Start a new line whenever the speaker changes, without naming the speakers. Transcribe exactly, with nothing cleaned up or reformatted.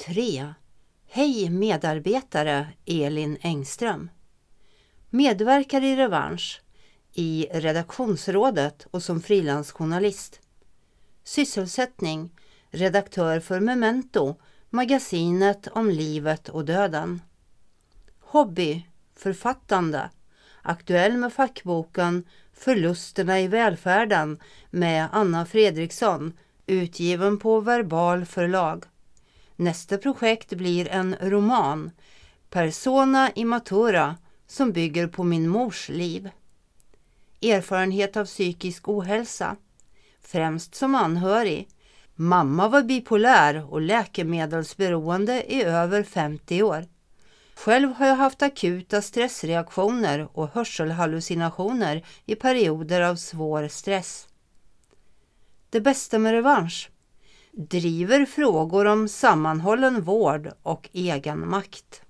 tre. Hej medarbetare Elin Engström. Medverkar i Revansch, i redaktionsrådet och som frilansjournalist. Sysselsättning, redaktör för Memento, magasinet om livet och döden. Hobby, författande, aktuell med fackboken Förlusterna i välfärden med Anna Fredriksson, utgiven på Verbal förlag. Nästa projekt blir en roman, Persona Immatura, som bygger på min mors liv. Erfarenhet av psykisk ohälsa, främst som anhörig. Mamma var bipolär och läkemedelsberoende i över femtio år. Själv har jag haft akuta stressreaktioner och hörselhallucinationer i perioder av svår stress. Det bästa med Revansch: driver frågor om sammanhållen vård och egen makt.